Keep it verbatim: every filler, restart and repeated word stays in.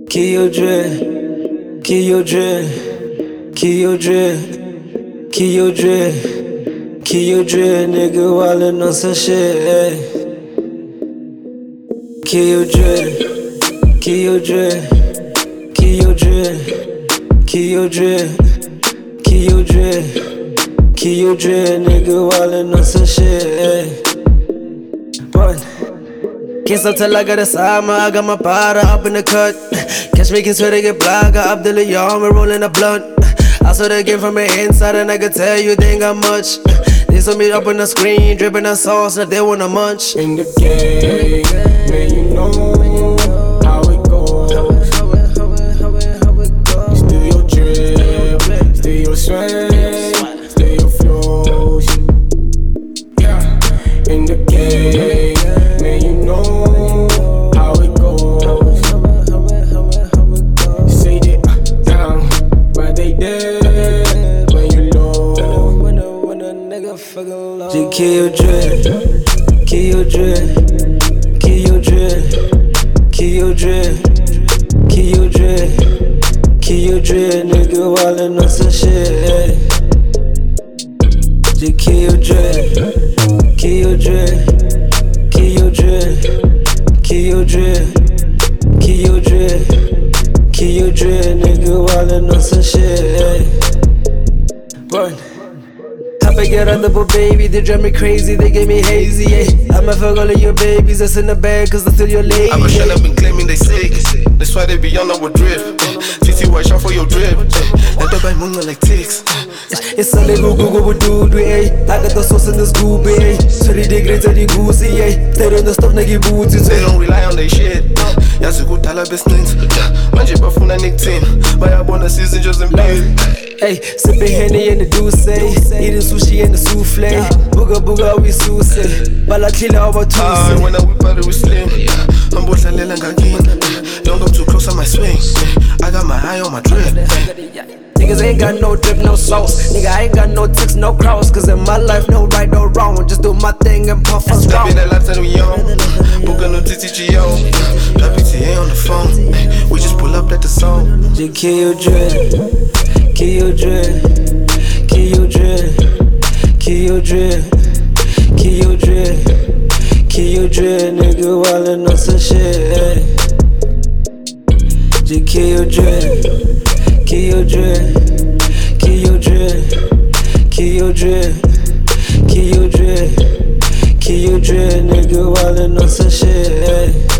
Kill your dread, kill your dread, kill your dread, kill your dread, kill your dread, nigga, wildin' on some shit, ayy. Kill your dread, kill your dread, kill your dread, kill your dread, kill your dread, kill your dread, nigga, wildin' on some shit, ayy. Run. Can't stop till I got a summer, I got my powder up in the cut. Catch me, can swear to get black, I up the Leon, we're rolling a blunt. I saw the game from the inside and I could tell you they ain't got much. They saw me up on the screen, dripping the sauce, and they wanna munch. In the game, man, you know how it goes. Still your drip, still your swag, still your flows. Yeah, in the game, man, you know how it goes. Say it uh, down, but they dead when you low. Just kill your dread, kill your dread, kill your dread, kill your dread, kill your dread, kill your dread, nigga, wildin' on some shit, ayy. Just kill your dread, kill your dread, kill your dread, kill your dread, kill your dread, kill your dread, nigga, wildin' on some shit, ayy. Run. I get on the boat, baby, they drive me crazy, they get me hazy, yeah. I'ma fuck all of your babies that's in the bag, cause I still your lady. I'm shut up and claiming they sick. That's why they be on our drip. T T Y shot for your drip. Let the bite moon like ticks. It's a little Google with dude, eh. I got the sauce in the scoop, eh. So they dig into the goosey, eh. Stay on the stuff, nigga, booty, They don't rely on their shit. Yasu go tala business. Manje bafuna nick team. Buy a bonus season just in play. Hey, sipping Henny in the Douce, eating sushi in the souffle. Booga booga we sushi, balakila over Ah, Tuesday. when I whip out it we slim. I'm both a little and don't go too close on my swing. I got my eye on my drip. Niggas ain't got no drip, no sauce. Nigga, I ain't got no ticks, no cross. Cause in my life, no right, no wrong. Just do my thing and puff and That be strong. that lifestyle we on. Book no T T G O. That P T A on the phone. We just pull up at the song. Just kill your dread, kill your dread, kill your dread, kill your dread, kill your dread, kill your dread, nigga, wildin' on some shit, ayy. Just kill your dread, kill your dread, kill your dread, kill your dread, kill your dread, kill your dread, nigga, wildin' on some shit, ayy.